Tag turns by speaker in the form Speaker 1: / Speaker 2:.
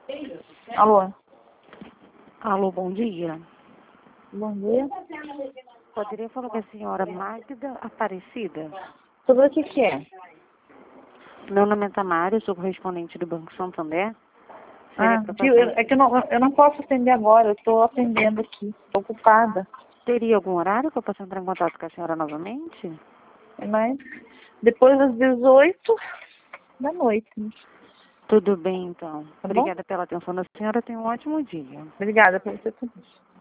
Speaker 1: Alô?
Speaker 2: Alô, bom dia.
Speaker 1: Bom dia.
Speaker 2: Poderia falar com a senhora Magda Aparecida?
Speaker 1: Sobre o que é?
Speaker 2: Meu nome é Tamara, eu sou correspondente do Banco Santander. Seria pra
Speaker 1: Viu,
Speaker 2: fazer-
Speaker 1: é que eu não posso atender agora, eu estou atendendo aqui, estou ocupada.
Speaker 2: Teria algum horário que eu possa entrar em contato com a senhora novamente?
Speaker 1: Mas depois das 18 da noite, né?
Speaker 2: Tudo bem, então.
Speaker 1: Tá bom?
Speaker 2: Obrigada pela atenção da senhora. Tenha um ótimo dia.
Speaker 1: Obrigada por você também.